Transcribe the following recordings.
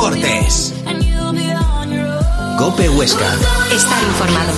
Deportes. COPE Huesca. Estar informado.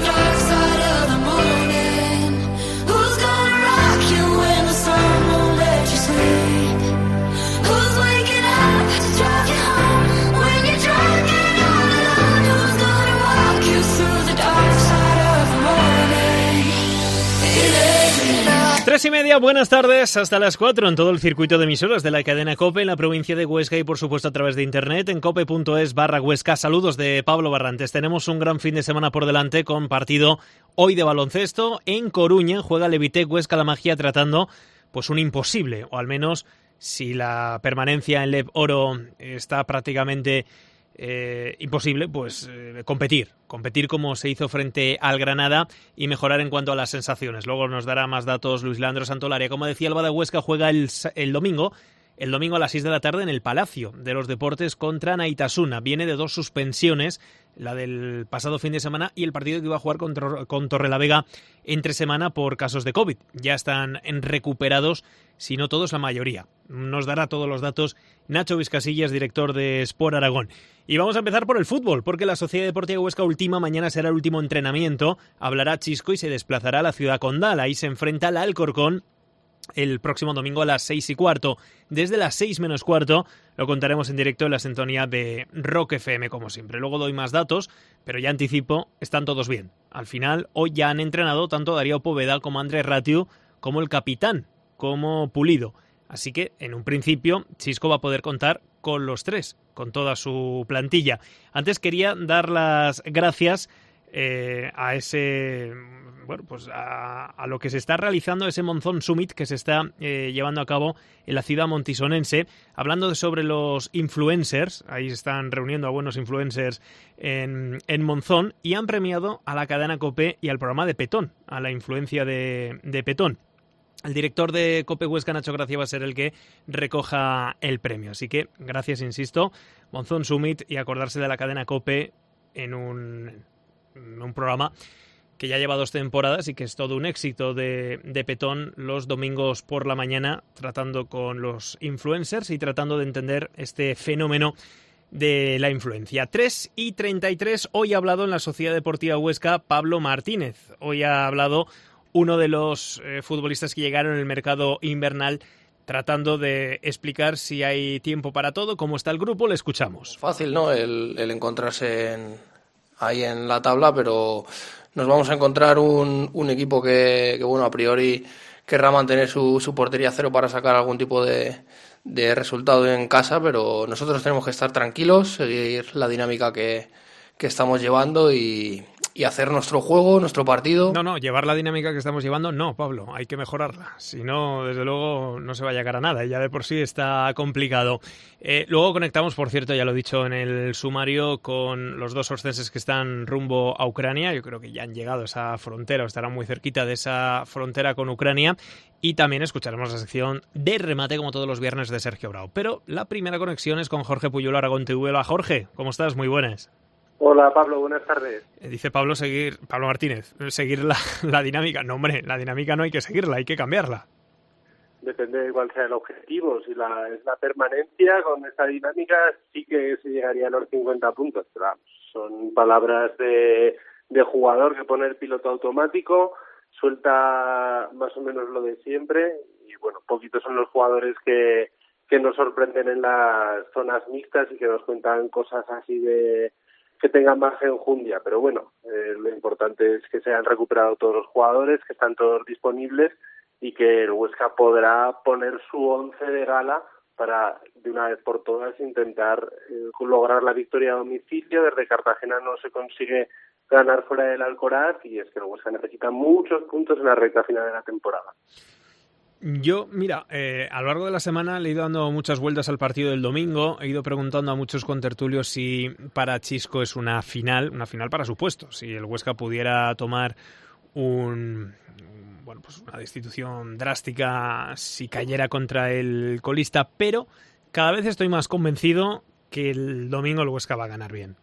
Tres y media, buenas tardes, hasta las 4 en todo el circuito de emisoras de la cadena COPE en la provincia de Huesca y por supuesto a través de internet en cope.es/Huesca. Saludos de Pablo Barrantes. Tenemos un gran fin de semana por delante con partido hoy de baloncesto en Coruña. Juega Levitec Huesca La Magia tratando pues un imposible, o al menos si la permanencia en Lev Oro está prácticamente imposible, pues competir como se hizo frente al Granada y mejorar en cuanto a las sensaciones. Luego nos dará más datos Luis Leandro Santolaria. Como decía, el Bada Huesca juega el domingo a las 6 de la tarde en el Palacio de los Deportes contra Naitasuna. Viene de 2 suspensiones, la del pasado fin de semana y el partido que iba a jugar con Torrelavega entre semana por casos de COVID. Ya están recuperados, si no todos, la mayoría. Nos dará todos los datos Nacho Vizcasillas, director de Sport Aragón. Y vamos a empezar por el fútbol, porque la Sociedad Deportiva Huesca ultima, mañana será el último entrenamiento. Hablará Chisco y se desplazará a la ciudad condal. Ahí se enfrenta al Alcorcón el próximo domingo a las 6:15. Desde las 6 menos cuarto lo contaremos en directo en la sintonía de Rock FM, como siempre. Luego doy más datos, pero ya anticipo, están todos bien. Al final, hoy ya han entrenado tanto Darío Poveda como Andrés Ratiu, como el capitán, como Pulido. Así que, en un principio, Chisco va a poder contar con los 3, con toda su plantilla. Antes quería dar las gracias a ese, bueno, pues a lo que se está realizando, ese Monzón Summit que se está llevando a cabo en la ciudad montisonense, hablando sobre los influencers. Ahí se están reuniendo a buenos influencers en Monzón y han premiado a la cadena COPE y al programa de Petón, a la influencia de Petón. El director de COPE Huesca, Nacho Gracia, va a ser el que recoja el premio. Así que, gracias, insisto, Monzón Summit, y acordarse de la cadena COPE en un programa que ya lleva 2 temporadas y que es todo un éxito de Petón los domingos por la mañana, tratando con los influencers y tratando de entender este fenómeno de la influencia. 3:33, hoy ha hablado en la Sociedad Deportiva Huesca Pablo Martínez. Hoy ha hablado uno de los futbolistas que llegaron en el mercado invernal, tratando de explicar si hay tiempo para todo, cómo está el grupo. Le escuchamos. Fácil, ¿no? El encontrarse ahí en la tabla, pero nos vamos a encontrar un equipo que bueno, a priori querrá mantener su portería a cero para sacar algún tipo de resultado en casa, pero nosotros tenemos que estar tranquilos, seguir la dinámica que estamos llevando y hacer nuestro juego, nuestro partido. No, llevar la dinámica que estamos llevando, no, Pablo, hay que mejorarla. Si no, desde luego, no se va a llegar a nada. Ya de por sí está complicado. Luego conectamos, por cierto, ya lo he dicho en el sumario, con los 2 oscenses que están rumbo a Ucrania. Yo creo que ya han llegado a esa frontera, o estarán muy cerquita de esa frontera con Ucrania. Y también escucharemos la sección de remate, como todos los viernes, de Sergio Bravo. Pero la primera conexión es con Jorge Puyol, Aragón TV. Hola, Jorge, ¿cómo estás? Muy buenas. Hola, Pablo, buenas tardes. Dice Pablo Martínez, seguir la dinámica. No, hombre, la dinámica no hay que seguirla, hay que cambiarla. Depende de cuál sea el objetivo. Si es la permanencia, con esta dinámica sí que se llegaría a los 50 puntos. Pero vamos, son palabras de jugador que pone el piloto automático, suelta más o menos lo de siempre. Y bueno, poquitos son los jugadores que nos sorprenden en las zonas mixtas y que nos cuentan cosas así que tengan más enjundia, pero bueno, lo importante es que se han recuperado todos los jugadores, que están todos disponibles y que el Huesca podrá poner su 11 de gala para, de una vez por todas, intentar lograr la victoria a domicilio. Desde Cartagena no se consigue ganar fuera del Alcoraz y es que el Huesca necesita muchos puntos en la recta final de la temporada. Yo, mira, a lo largo de la semana le he ido dando muchas vueltas al partido del domingo, he ido preguntando a muchos contertulios si para Chisco es una final para su puesto, si el Huesca pudiera tomar una destitución drástica si cayera contra el colista, pero cada vez estoy más convencido que el domingo el Huesca va a ganar bien.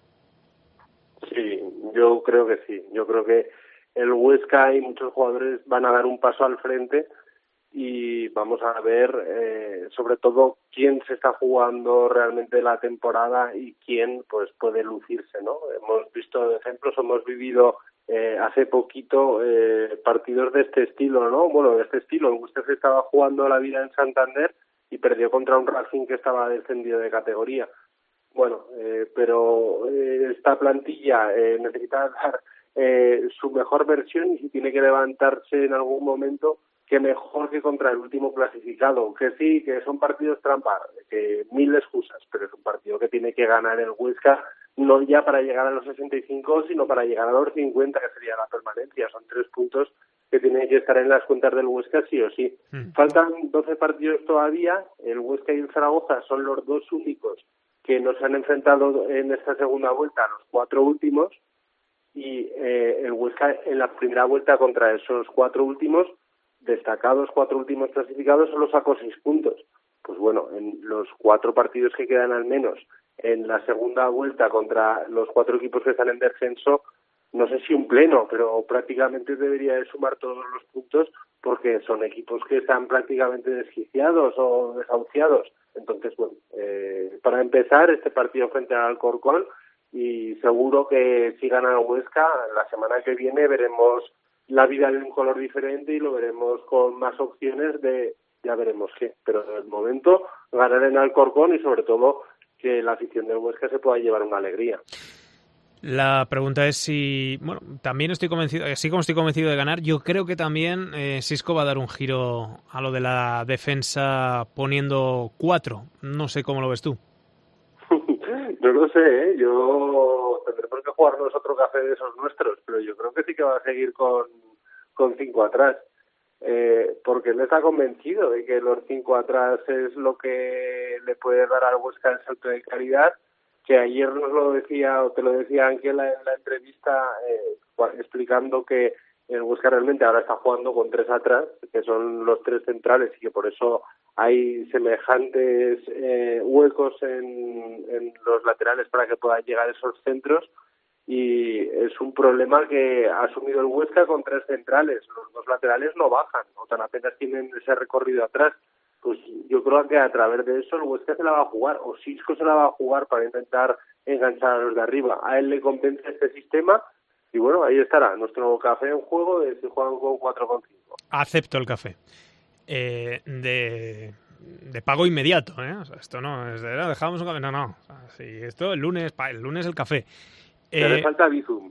Sí, yo creo que sí, yo creo que el Huesca y muchos jugadores van a dar un paso al frente y vamos a ver sobre todo quién se está jugando realmente la temporada y quién pues puede lucirse, ¿no? Hemos visto ejemplos, hemos vivido hace poquito partidos de este estilo, ¿no? Bueno, de este estilo. Usted se estaba jugando la vida en Santander y perdió contra un Racing que estaba descendido de categoría. Bueno, pero esta plantilla necesita dar su mejor versión y si tiene que levantarse en algún momento, que mejor que contra el último clasificado. Que sí, que son partidos trampa, que mil excusas, pero es un partido que tiene que ganar el Huesca, no ya para llegar a los 65, sino para llegar a los 50, que sería la permanencia. Son 3 puntos que tienen que estar en las cuentas del Huesca sí o sí. Faltan 12 partidos todavía, el Huesca y el Zaragoza son los 2 únicos que nos han enfrentado en esta segunda vuelta, los 4 últimos, y el Huesca en la primera vuelta contra esos 4 últimos, destacados 4 últimos clasificados, solo sacó 6 puntos. Pues bueno, en los 4 partidos que quedan al menos, en la segunda vuelta contra los 4 equipos que están en descenso, no sé si un pleno, pero prácticamente debería de sumar todos los puntos porque son equipos que están prácticamente desquiciados o desahuciados. Entonces, bueno, para empezar, este partido frente al Alcorcón y seguro que si gana el Huesca, la semana que viene veremos la vida de un color diferente y lo veremos con más opciones de ya veremos qué. Pero en el momento, ganar en Alcorcón y sobre todo que la afición del Huesca se pueda llevar una alegría. La pregunta es si, bueno, también estoy convencido, así como estoy convencido de ganar, yo creo que también Xisco va a dar un giro a lo de la defensa poniendo 4. No sé cómo lo ves tú. No lo sé, yo tendremos que jugarnos otro café de esos nuestros, pero yo creo que sí que va a seguir con 5 atrás, porque él está convencido de que los 5 atrás es lo que le puede dar al Huesca el salto de calidad, que ayer nos lo decía, o te lo decía Ángel en la entrevista, explicando que el Huesca realmente ahora está jugando con 3 atrás, que son los 3 centrales, y que por eso hay semejantes huecos en los laterales para que puedan llegar esos centros, y es un problema que ha asumido el Huesca con 3 centrales. Los 2 laterales no bajan, o tan apenas tienen ese recorrido atrás. Pues yo creo que a través de eso el Huesca se la va a jugar, o Xisco se la va a jugar para intentar enganchar a los de arriba. A él le convence este sistema y bueno, ahí estará nuestro café en juego de si juegan con 4,5. Acepto el café. De pago inmediato, ¿eh? O sea, esto no es de dejamos un café, no. O sea, sí, esto el lunes el café. Te le falta Bizum.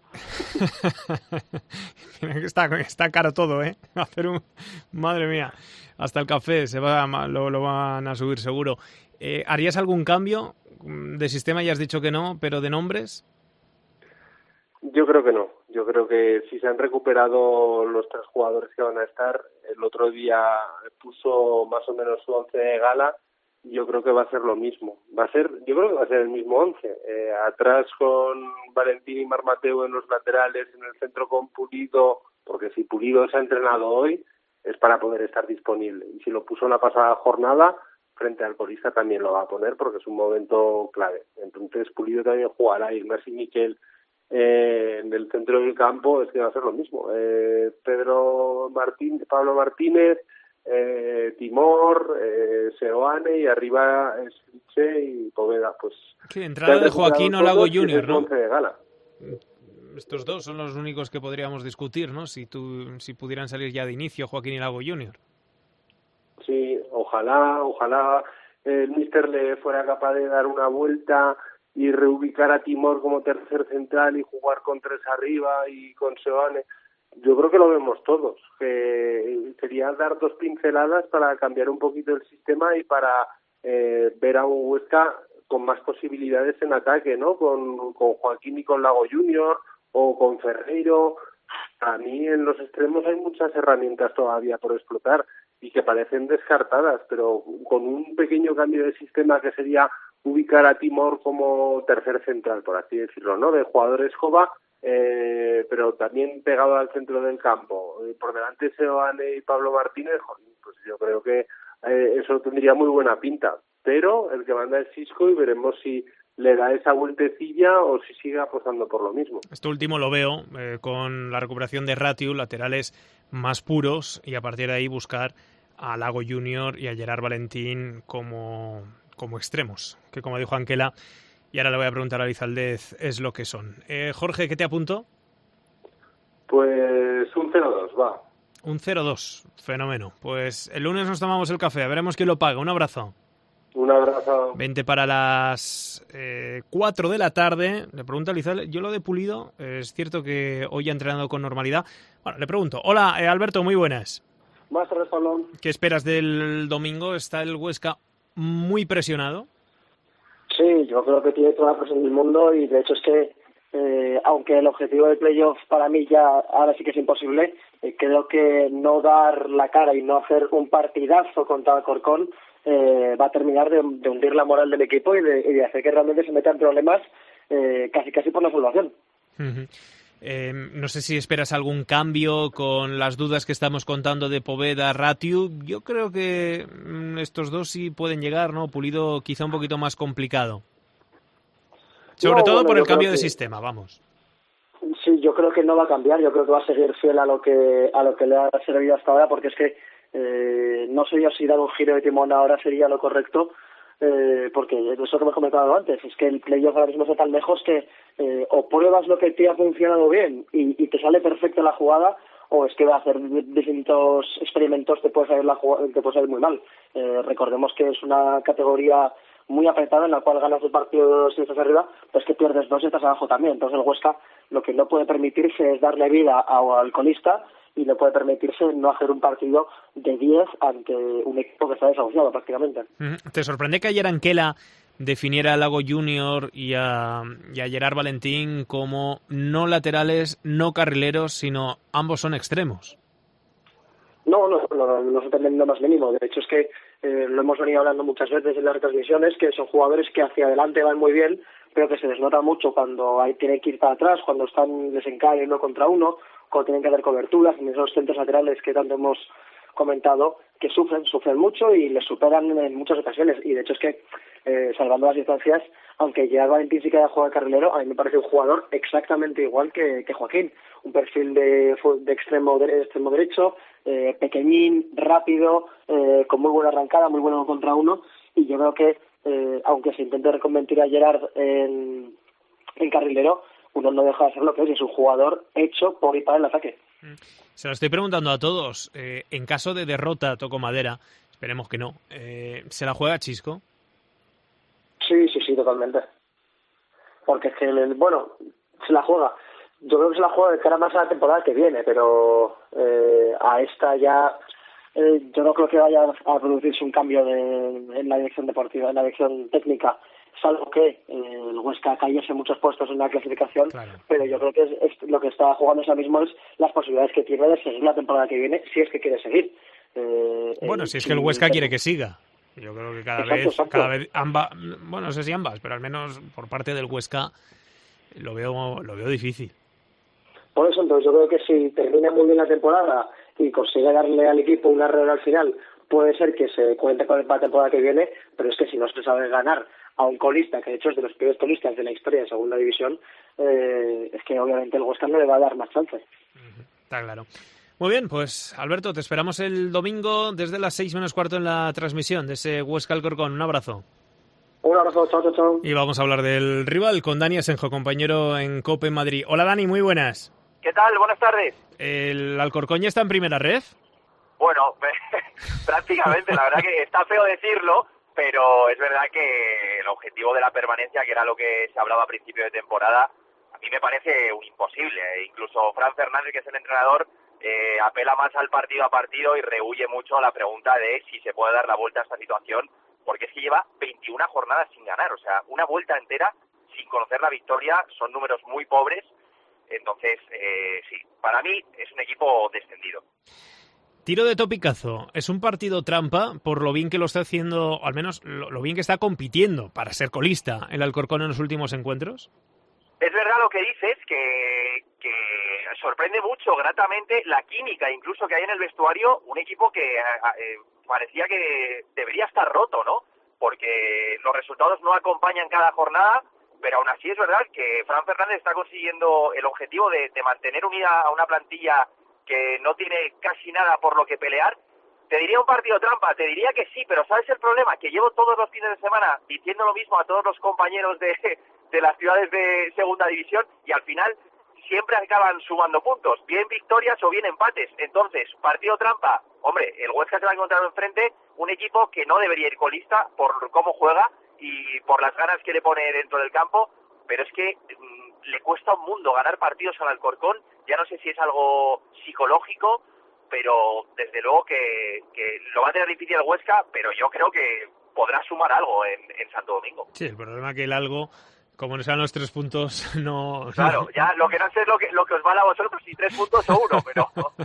Está caro todo, ¿eh? Madre mía, hasta el café lo van a subir seguro. ¿Harías algún cambio de sistema? Ya has dicho que no, pero de nombres. Yo creo que no. Yo creo que si se han recuperado los 3 jugadores que van a estar, el otro día puso más o menos su 11 de gala. Yo creo que va a ser lo mismo. Yo creo que va a ser el mismo 11. Atrás con Valentín y Marmateu en los laterales, en el centro con Pulido, porque si Pulido se ha entrenado hoy es para poder estar disponible. Y si lo puso en la pasada jornada, frente al Colista también lo va a poner porque es un momento clave. Entonces Pulido también jugará, Ignacio y Miquel en el centro del campo, es que va a ser lo mismo. Pablo Martínez, Timor, Seoane y arriba Sriche y Poveda. Pues sí, entrada de Joaquín Olago Jr., ¿no? De gala. Estos 2 son los únicos que podríamos discutir, ¿no? Si pudieran salir ya de inicio Joaquín Olago Jr. Sí, ojalá el míster le fuera capaz de dar una vuelta y reubicar a Timor como tercer central y jugar con 3 arriba y con Seoane. Yo creo que lo vemos todos, que sería dar 2 pinceladas para cambiar un poquito el sistema y para ver a un Huesca con más posibilidades en ataque, ¿no? Con Joaquín y con Lago Junior o con Ferreiro. A mí en los extremos hay muchas herramientas todavía por explotar y que parecen descartadas, pero con un pequeño cambio de sistema que sería ubicar a Timor como tercer central, por así decirlo, ¿no? De jugador escoba, pero también pegado al centro del campo. Por delante Seoane y Pablo Martínez, pues yo creo que eso tendría muy buena pinta. Pero el que manda es Xisco y veremos si le da esa vueltecilla o si sigue apostando por lo mismo. Esto último lo veo con la recuperación de Ratiu, laterales más puros, y a partir de ahí buscar a Lago Junior y a Gerard Valentín como extremos, que como dijo Anquela, y ahora le voy a preguntar a Lizaldez, es lo que son. Jorge, ¿qué te apunto? Pues un 0-2, va. Un 0-2, fenómeno. Pues el lunes nos tomamos el café, veremos quién lo paga. Un abrazo. Un abrazo. 20 para las 4 de la tarde. Le pregunto a Lizaldez, yo lo de Pulido, es cierto que hoy ha entrenado con normalidad. Bueno, le pregunto. Hola, Alberto, muy buenas. Buenas tardes, Pablo. ¿Qué esperas del domingo? ¿Está el Huesca muy presionado? Sí, yo creo que tiene toda la presión del mundo y de hecho es que aunque el objetivo del playoff para mí ya ahora sí que es imposible, creo que no dar la cara y no hacer un partidazo contra Alcorcón va a terminar de hundir la moral del equipo y de hacer que realmente se meta en problemas casi por la salvación. Uh-huh. No sé si esperas algún cambio con las dudas que estamos contando de Poveda, Ratiu. Yo creo que estos dos sí pueden llegar, ¿no? Pulido quizá un poquito más complicado. Sobre todo por el cambio de sistema, vamos. Sí, yo creo que no va a cambiar. Yo creo que va a seguir fiel a lo que le ha servido hasta ahora, porque es que no sé yo si dar un giro de timón ahora sería lo correcto. Porque eso que hemos comentado antes, es que el playoff ahora mismo está tan lejos que o pruebas lo que te ha funcionado bien y te sale perfecta la jugada, o es que va a hacer distintos experimentos, te puede salir muy mal. Recordemos que es una categoría muy apretada en la cual ganas el partido si estás arriba, pero es que pierdes 2 y estás abajo también. Entonces el Huesca lo que no puede permitirse es darle vida al colista y no puede permitirse no hacer un partido de 10 ante un equipo que está desahuciado prácticamente. ¿Te sorprende que ayer Anquela definiera a Lago Junior y a Gerard Valentín como no laterales, no carrileros, sino ambos son extremos? No sorprende lo más mínimo. De hecho es que lo hemos venido hablando muchas veces en las retransmisiones, que son jugadores que hacia adelante van muy bien, pero que se les nota mucho cuando tienen que ir para atrás, cuando les encaran 1 contra 1, cuando tienen que hacer coberturas en esos centros laterales que tanto hemos comentado, que sufren mucho y les superan en muchas ocasiones. Y de hecho es que, salvando las distancias, aunque Gerard Valentín sí que haya jugado de carrilero, a mí me parece un jugador exactamente igual que Joaquín. Un perfil de extremo derecho, pequeñín, rápido, con muy buena arrancada, muy bueno contra uno. Y yo creo que, aunque se intente reconvertir a Gerard en carrilero, uno no deja de ser lo que es un jugador hecho por y para el ataque. Se lo estoy preguntando a todos. En caso de derrota, toco madera, esperemos que no, ¿se la juega Chisco? Sí, totalmente. Porque es que, se la juega. Yo creo que se la juega de cara más a la temporada que viene, pero a esta ya yo no creo que vaya a producirse un cambio en la dirección deportiva, en la dirección técnica, salvo que el Huesca cayese muchos puestos en la clasificación, claro. Pero yo creo que es lo que está jugando ahora mismo es las posibilidades que tiene de seguir la temporada que viene, si es que quiere seguir. Si es que el Huesca quiere que siga. Yo creo que cada vez ambas, no sé si ambas, pero al menos por parte del Huesca lo veo difícil. Por eso, entonces, yo creo que si termina muy bien la temporada y consigue darle al equipo una arreglo al final, puede ser que se cuente con la temporada que viene, pero es que si no se sabe ganar a un colista, que de hecho es de los peores colistas de la historia de segunda división, es que obviamente el Huesca no le va a dar más chance. Está claro. Muy bien, pues Alberto, te esperamos el domingo desde las 6 menos cuarto en la transmisión de ese Huesca Alcorcón. Un abrazo. Un abrazo, chao. Y vamos a hablar del rival con Dani Asenjo, compañero en COPE Madrid. Hola Dani, muy buenas. ¿Qué tal? Buenas tardes. ¿El Alcorcón ya está en primera red? Bueno, prácticamente, la verdad que está feo decirlo, pero es verdad que el objetivo de la permanencia, que era lo que se hablaba a principio de temporada, a mí me parece un imposible. Incluso Fran Fernández, que es el entrenador, apela más al partido a partido y rehúye mucho a la pregunta de si se puede dar la vuelta a esta situación, porque es que lleva 21 jornadas sin ganar, o sea, una vuelta entera sin conocer la victoria, son números muy pobres. Entonces, sí, para mí es un equipo descendido. Tiro de topicazo, ¿es un partido trampa por lo bien que lo está haciendo, al menos lo bien que está compitiendo para ser colista el Alcorcón en los últimos encuentros? Es verdad lo que dices, que sorprende mucho, gratamente, la química incluso que hay en el vestuario, un equipo que parecía que debería estar roto, ¿no? porque los resultados no acompañan cada jornada, pero aún así es verdad que Fran Fernández está consiguiendo el objetivo de mantener unida a una plantilla que no tiene casi nada por lo que pelear. Te diría un partido trampa, te diría que sí, pero ¿sabes el problema? Que llevo todos los fines de semana diciendo lo mismo a todos los compañeros de las ciudades de segunda división y al final siempre acaban sumando puntos, bien victorias o bien empates. Entonces, partido trampa, hombre, el Huesca se va a encontrar enfrente un equipo que no debería ir colista por cómo juega y por las ganas que le pone dentro del campo, pero es que le cuesta un mundo ganar partidos al Alcorcón. Ya no sé si es algo psicológico, pero desde luego que lo va a tener difícil el Huesca, pero yo creo que podrá sumar algo en Santo Domingo. Sí, el problema es que el algo, como no sean los 3 puntos, no... Claro, ya lo que no sé es lo que os vale a vosotros, si 3 puntos o 1, pero...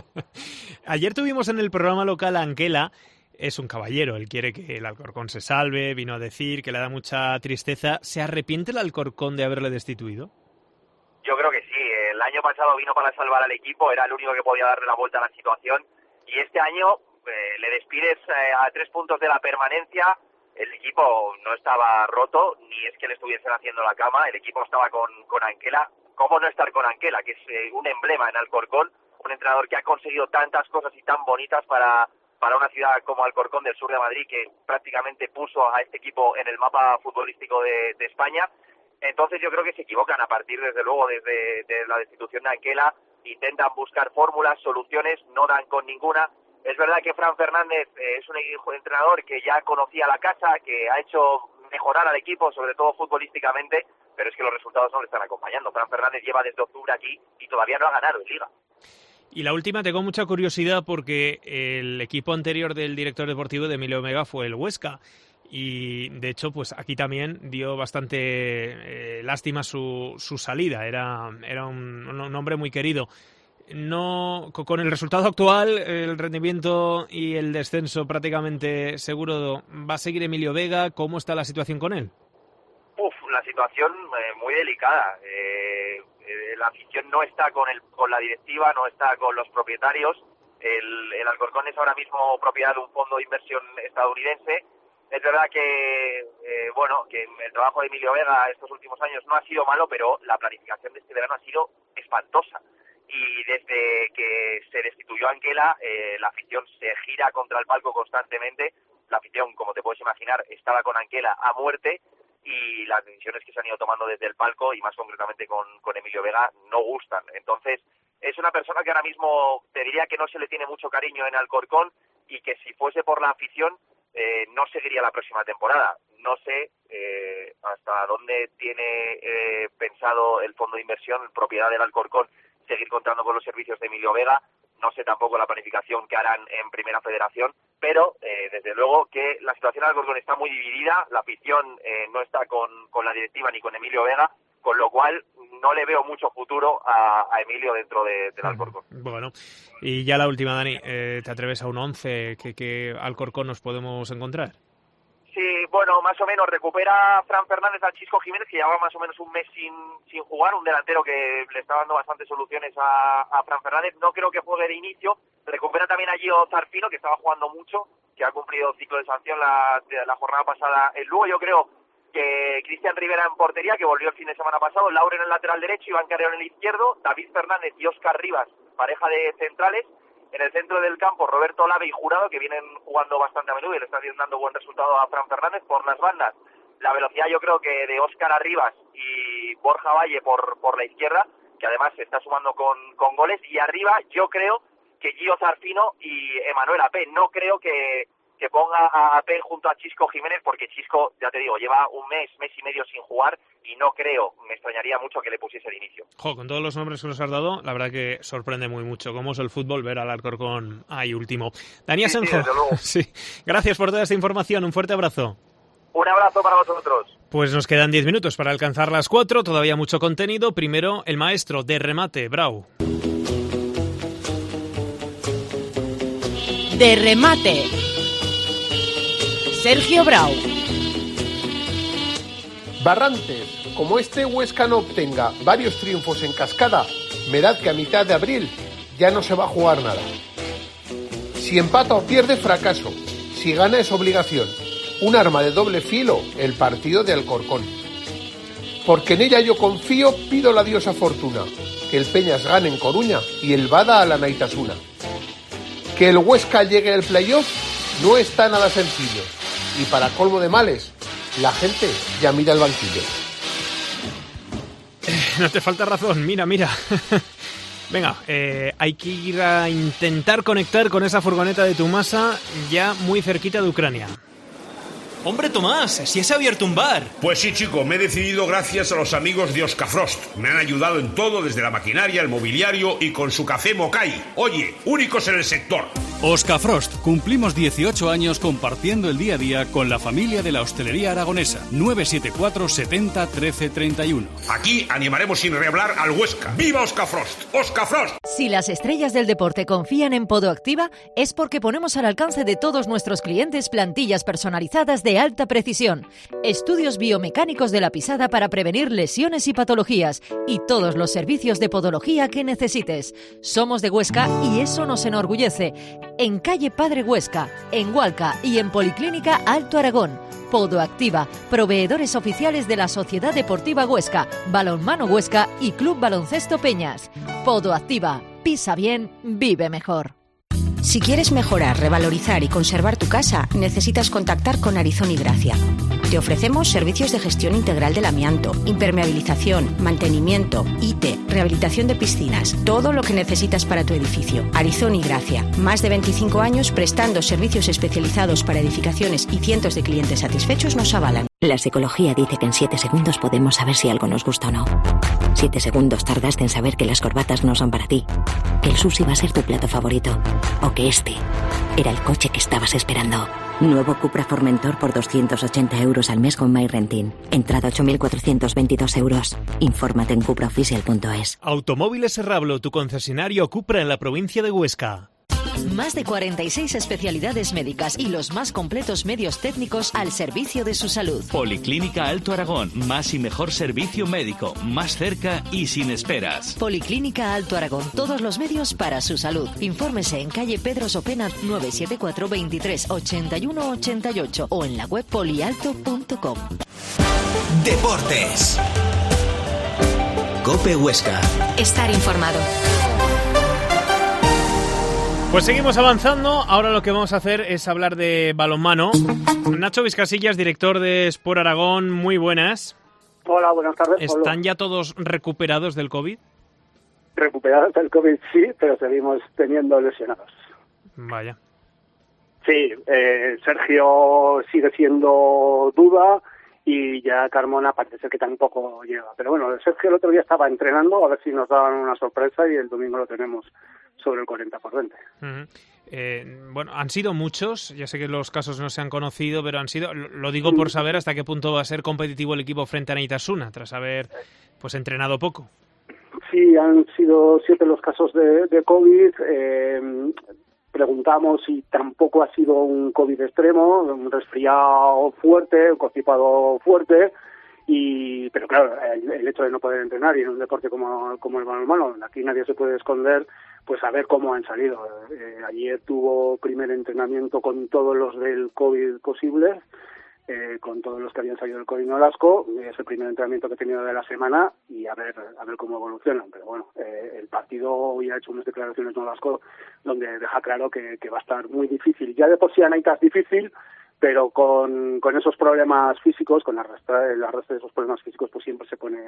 Ayer tuvimos en el programa local a Anquela. Es un caballero, él quiere que el Alcorcón se salve, vino a decir que le da mucha tristeza. ¿Se arrepiente el Alcorcón de haberle destituido? Yo creo que sí. El año pasado vino para salvar al equipo, era el único que podía darle la vuelta a la situación, y este año le despides a 3 puntos de la permanencia. El equipo no estaba roto, ni es que le estuviesen haciendo la cama, el equipo estaba con Anquela. ¿Cómo no estar con Anquela, que es un emblema en Alcorcón, un entrenador que ha conseguido tantas cosas y tan bonitas para una ciudad como Alcorcón del sur de Madrid, que prácticamente puso a este equipo en el mapa futbolístico de España? Entonces yo creo que se equivocan a partir, desde luego, desde la destitución de Anquela. Intentan buscar fórmulas, soluciones, no dan con ninguna. Es verdad que Fran Fernández es un entrenador que ya conocía la casa, que ha hecho mejorar al equipo, sobre todo futbolísticamente, pero es que los resultados no le están acompañando. Fran Fernández lleva desde octubre aquí y todavía no ha ganado en Liga. Y la última, tengo mucha curiosidad porque el equipo anterior del director deportivo de Emilio Vega fue el Huesca. Y de hecho, pues aquí también dio bastante lástima su salida. Era un hombre muy querido. No, con el resultado actual, el rendimiento y el descenso prácticamente seguro, ¿va a seguir Emilio Vega? ¿Cómo está la situación con él? La situación muy delicada. La afición no está con la directiva, no está con los propietarios. El Alcorcón es ahora mismo propiedad de un fondo de inversión estadounidense. Es verdad que el trabajo de Emilio Vega estos últimos años no ha sido malo, pero la planificación de este verano ha sido espantosa. Y desde que se destituyó a Anquela, la afición se gira contra el palco constantemente. La afición, como te puedes imaginar, estaba con Anquela a muerte, y las decisiones que se han ido tomando desde el palco, y más concretamente con Emilio Vega, no gustan. Entonces, es una persona que ahora mismo te diría que no se le tiene mucho cariño en Alcorcón, y que si fuese por la afición no seguiría la próxima temporada. No sé hasta dónde tiene pensado el fondo de inversión, propiedad del Alcorcón, seguir contando con los servicios de Emilio Vega. No sé tampoco la planificación que harán en Primera Federación, pero desde luego que la situación del Alcorcón está muy dividida. La afición no está con la directiva ni con Emilio Vega, con lo cual no le veo mucho futuro a Emilio dentro del Alcorcón. Bueno, y ya la última, Dani, ¿te atreves a un 11? ¿Qué Alcorcón nos podemos encontrar? Sí, bueno, más o menos recupera Fran Fernández al Chisco Jiménez, que llevaba más o menos un mes sin jugar, un delantero que le está dando bastantes soluciones a Fran Fernández. No creo que juegue de inicio. Recupera también a Gio Zarfino, que estaba jugando mucho, que ha cumplido ciclo de sanción la jornada pasada en Lugo. Yo creo que Cristian Rivera en portería, que volvió el fin de semana pasado, Lauren en el lateral derecho, Iván Carreón en el izquierdo, David Fernández y Óscar Rivas, pareja de centrales. En el centro del campo, Roberto Lave y Jurado, que vienen jugando bastante a menudo y le están dando buen resultado a Fran Fernández. Por las bandas, la velocidad yo creo que de Óscar Arribas y Borja Valle por la izquierda, que además se está sumando con goles. Y arriba yo creo que Gio Zarfino y Emanuel Apé. No creo que ponga a Apé junto a Chisco Jiménez, porque Chisco, ya te digo, lleva un mes y medio sin jugar, y no creo, me extrañaría mucho que le pusiese el inicio. Con todos los nombres que nos has dado, la verdad que sorprende muy mucho cómo es el fútbol, ver al Alcorcón ahí último. Dani Asenjo, sí, desde luego. Sí, gracias por toda esta información, un fuerte abrazo. Un abrazo para vosotros. Pues nos quedan 10 minutos para alcanzar las 4, todavía mucho contenido. Primero, el maestro de remate, Brau. De remate, Sergio Brau. Barrantes, como este Huesca no obtenga varios triunfos en cascada, mirad que a mitad de abril ya no se va a jugar nada. Si empata o pierde, fracaso. Si gana, es obligación. un arma de doble filo el partido de Alcorcón. Porque en ella yo confío, pido la diosa Fortuna, que el Peñas gane en Coruña y el Bada a la Naitasuna. Que el Huesca llegue al playoff no está nada sencillo. Y para colmo de males, la gente ya mira el banquillo. No te falta razón, mira. Venga, hay que ir a intentar conectar con esa furgoneta de Tumasa ya muy cerquita de Ucrania. ¡Hombre, Tomás! ¡Si has abierto un bar! Pues sí, chico, me he decidido gracias a los amigos de Oscafrost. Me han ayudado en todo, desde la maquinaria, el mobiliario y con su café Mokai. Oye, únicos en el sector. Oscafrost, cumplimos 18 años compartiendo el día a día con la familia de la hostelería aragonesa. 974 70 13 31. Aquí animaremos sin rehablar al Huesca. ¡Viva Oscafrost! ¡Oscafrost! Si las estrellas del deporte confían en Podoactiva, es porque ponemos al alcance de todos nuestros clientes plantillas personalizadas de alta precisión, estudios biomecánicos de la pisada para prevenir lesiones y patologías y todos los servicios de podología que necesites. Somos de Huesca y eso nos enorgullece. En calle Padre Huesca, en Hualca y en Policlínica Alto Aragón. Podoactiva, proveedores oficiales de la Sociedad Deportiva Huesca, Balonmano Huesca y Club Baloncesto Peñas. Podoactiva, pisa bien, vive mejor. Si quieres mejorar, revalorizar y conservar tu casa, necesitas contactar con Arizón y Gracia. Te ofrecemos servicios de gestión integral del amianto, impermeabilización, mantenimiento, IT, rehabilitación de piscinas, todo lo que necesitas para tu edificio. Arizón y Gracia, más de 25 años prestando servicios especializados para edificaciones y cientos de clientes satisfechos nos avalan. La psicología dice que en 7 segundos podemos saber si algo nos gusta o no. 7 segundos tardaste en saber que las corbatas no son para ti, que el sushi va a ser tu plato favorito, o que este era el coche que estabas esperando. Nuevo Cupra Formentor por 280 euros al mes con MyRenting. Entrada 8.422 euros. Infórmate en cupraofficial.es. Automóviles Serrablo, tu concesionario Cupra en la provincia de Huesca. Más de 46 especialidades médicas y los más completos medios técnicos al servicio de su salud. Policlínica Alto Aragón, más y mejor servicio médico, más cerca y sin esperas. Policlínica Alto Aragón, todos los medios para su salud. Infórmese en calle Pedro Sopena 974 23 81 88 o en la web polialto.com. Deportes. COPE Huesca. Estar informado. Pues seguimos avanzando. Ahora lo que vamos a hacer es hablar de balonmano. Nacho Vizcasillas, director de Sport Aragón, muy buenas. Hola, buenas tardes. ¿Están ya todos recuperados del COVID? Recuperados del COVID sí, pero seguimos teniendo lesionados. Vaya. Sí, Sergio sigue siendo duda y ya Carmona parece ser que tampoco llega. Pero bueno, Sergio el otro día estaba entrenando, a ver si nos daban una sorpresa y el domingo lo tenemos sobre el 40%. Bueno, han sido muchos, ya sé que los casos no se han conocido, pero han sido, lo digo por saber hasta qué punto va a ser competitivo el equipo frente a Naitasuna, tras haber pues entrenado poco. Sí, han sido 7 los casos de COVID. Preguntamos si tampoco ha sido un COVID extremo, un resfriado fuerte, un constipado fuerte. Pero claro, el hecho de no poder entrenar y en un deporte como el balonmano, aquí nadie se puede esconder, pues a ver cómo han salido. Ayer tuvo primer entrenamiento con todos los del COVID posibles, con todos los que habían salido del COVID Nolasco. Es el primer entrenamiento que he tenido de la semana y a ver cómo evolucionan. Pero bueno, el partido hoy ha hecho unas declaraciones Nolasco donde deja claro que va a estar muy difícil. Ya de por sí Anaita es difícil, pero con esos problemas físicos, con el arrastre de esos problemas físicos, pues siempre se pone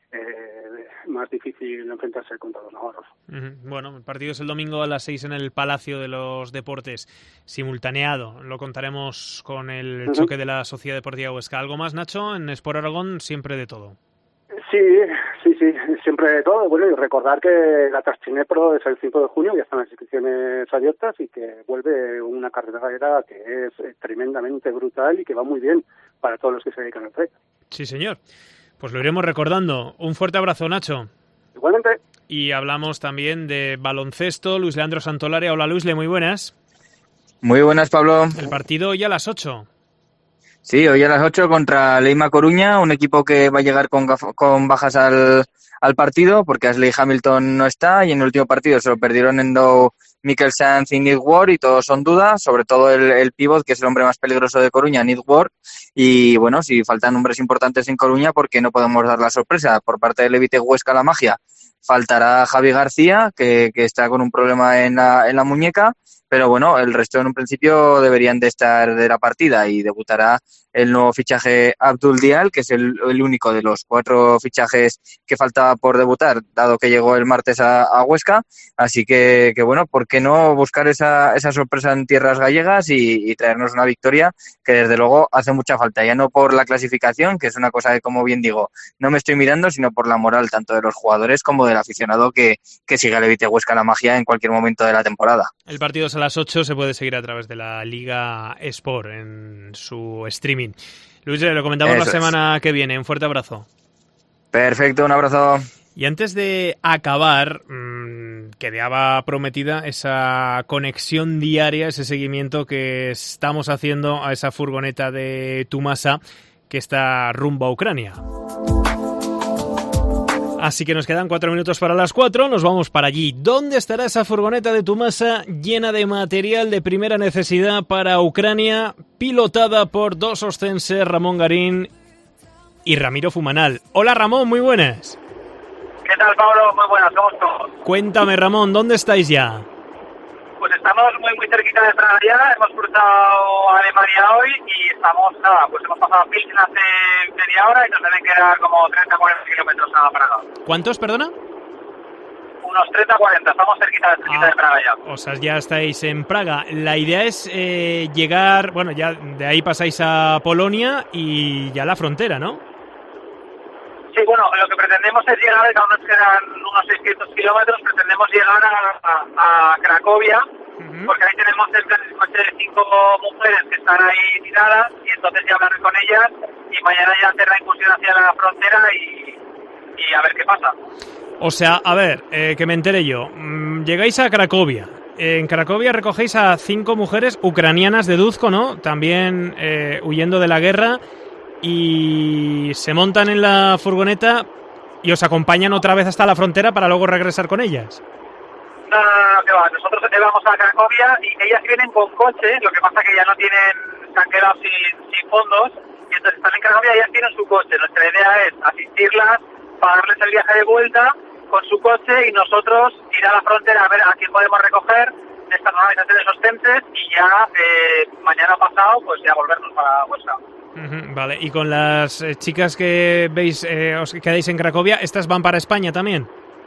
más difícil enfrentarse contra los navarros. Bueno, el partido es el domingo a las 6 en el Palacio de los Deportes, simultaneado. Lo contaremos con el choque de la Sociedad Deportiva Huesca. ¿Algo más, Nacho? En Sport Aragón siempre de todo. Sí, siempre de todo. Bueno, y recordar que la Traschinepro es el 5 de junio, ya están las inscripciones abiertas y que vuelve una carrera que es tremendamente brutal y que va muy bien para todos los que se dedican al trail. Sí, señor. Pues lo iremos recordando. Un fuerte abrazo, Nacho. Igualmente. Y hablamos también de baloncesto. Luis Leandro Santolaria. Hola, Luis, muy buenas. Muy buenas, Pablo. El partido ya a las 8. Sí, hoy a las 8 contra Leima Coruña, un equipo que va a llegar con bajas al partido, porque Ashley Hamilton no está, y en el último partido se lo perdieron Endo, Mikkel Sanz y Nick Ward, y todos son dudas, sobre todo el pívot, que es el hombre más peligroso de Coruña, Nick Ward. Y bueno, si faltan nombres importantes en Coruña, porque no podemos dar la sorpresa por parte del Levite Huesca La Magia. Faltará Javi García, que está con un problema en la muñeca, pero bueno, el resto en un principio deberían de estar de la partida, y debutará el nuevo fichaje Abdul Dial, que es el único de los 4 fichajes que faltaba por debutar, dado que llegó el martes a Huesca. Así que bueno, ¿por qué no buscar esa sorpresa en tierras gallegas y traernos una victoria que desde luego hace mucha falta? Ya no por la clasificación, que es una cosa que, como bien digo, no me estoy mirando, sino por la moral tanto de los jugadores como del aficionado que sigue al Levite Huesca La Magia en cualquier momento de la temporada. El partido es a las 8, se puede seguir a través de la Liga Sport en su streaming. Luis, lo comentamos la semana que viene. Un fuerte abrazo. Perfecto, un abrazo. Y antes de acabar, quedaba prometida esa conexión diaria, ese seguimiento que estamos haciendo a esa furgoneta de Tumasa que está rumbo a Ucrania. Así que nos quedan 4 minutos para las 4, nos vamos para allí. ¿Dónde estará esa furgoneta de Tumasa llena de material de primera necesidad para Ucrania, pilotada por 2 oscenses, Ramón Garín y Ramiro Fumanal? Hola Ramón, muy buenas. ¿Qué tal, Pablo? Muy buenas, ¿cómo estamos? Cuéntame Ramón, ¿dónde estáis ya? Pues estamos muy cerquita de Praga ya, hemos cruzado a Alemania hoy y estamos, pues hemos pasado Pilsen hace media hora y nos deben quedar como 30-40 kilómetros a Praga. ¿Cuántos, perdona? Unos 30-40, estamos cerquita de Praga ya. O sea, ya estáis en Praga. La idea es llegar, bueno, ya de ahí pasáis a Polonia y ya a la frontera, ¿no? Sí, bueno, lo que pretendemos es llegar, aún nos quedan unos 600 kilómetros, pretendemos llegar a Cracovia, porque ahí tenemos el coche de 5 mujeres que están ahí tiradas, y entonces ya hablaré con ellas, y mañana ya hacer la incursión hacia la frontera y a ver qué pasa. O sea, a ver, que me entere yo, llegáis a Cracovia. En Cracovia recogéis a 5 mujeres ucranianas, deduzco, ¿no? También huyendo de la guerra, y se montan en la furgoneta y os acompañan otra vez hasta la frontera para luego regresar con ellas. No, que va. Nosotros vamos a Cracovia y ellas vienen con coche, lo que pasa que ya no tienen, se han quedado sin fondos, y entonces están en Cracovia y ellas tienen su coche. Nuestra idea es asistirlas, pagarles el viaje de vuelta con su coche y nosotros ir a la frontera a ver a quién podemos recoger de estas organizaciones oscenses y ya mañana pasado pues ya volvernos para Huesca. Vale, y con las chicas que veis, os quedáis en Cracovia, ¿estas van para España también?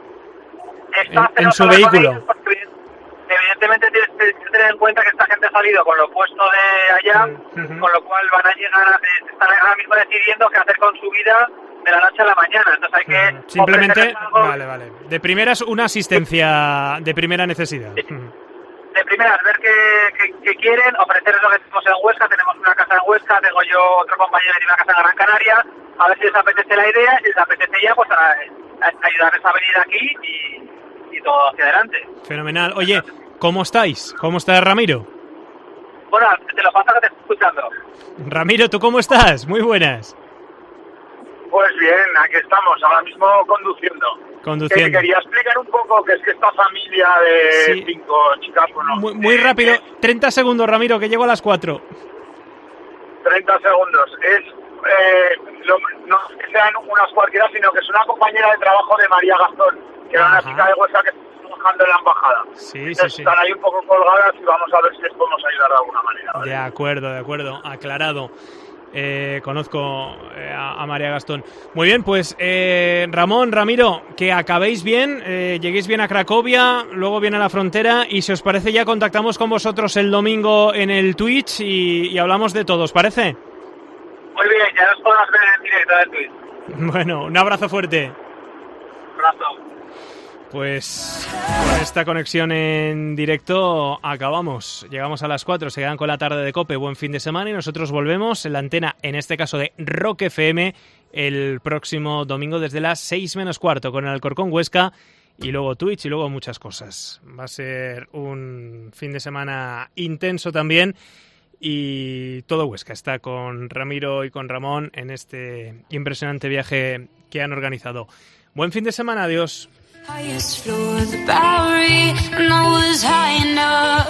En su vehículo. Evidentemente tienes que tener en cuenta que esta gente ha salido con lo puesto de allá, con lo cual van a llegar, están ahora mismo decidiendo qué hacer con su vida de la noche a la mañana. Entonces hay que simplemente, vale. De primeras, una asistencia de primera necesidad. Sí. De primeras, ver qué quieren, ofrecerles lo que tenemos en Huesca. Tenemos una casa en Huesca, tengo yo otro compañero que tiene una casa en Gran Canaria, a ver si les apetece la idea, si les apetece ya, pues a ayudarles a venir aquí y todo hacia adelante. Fenomenal. Oye, ¿cómo estáis? ¿Cómo está Ramiro? Bueno, te lo paso que te estoy escuchando. Ramiro, ¿tú cómo estás? Muy buenas. Pues bien, aquí estamos, ahora mismo conduciendo. Que quería explicar un poco que es que esta familia de 5 chicas, bueno... Muy rápido, 30 segundos, Ramiro, que llego a las 4. 30 segundos. No es que sean unas cualquiera, sino que es una compañera de trabajo de María Gastón, que era una chica de Huesca que está trabajando en la embajada. Sí. Están ahí un poco colgadas y vamos a ver si les podemos ayudar de alguna manera. ¿vale? De acuerdo, aclarado. Conozco a María Gastón. Muy bien, pues Ramón, Ramiro, que acabéis bien, lleguéis bien a Cracovia, luego bien a la frontera, y si os parece ya contactamos con vosotros el domingo en el Twitch y hablamos de todo, ¿os parece? Muy bien, ya nos podemos ver en directo en Twitch. Bueno, un abrazo fuerte. Un abrazo. Pues con esta conexión en directo acabamos. Llegamos a las 4, se quedan con la tarde de COPE. Buen fin de semana y nosotros volvemos en la antena, en este caso de Rock FM, el próximo domingo desde las 6 menos cuarto con el Alcorcón Huesca y luego Twitch y luego muchas cosas. Va a ser un fin de semana intenso también y todo Huesca está con Ramiro y con Ramón en este impresionante viaje que han organizado. Buen fin de semana, adiós.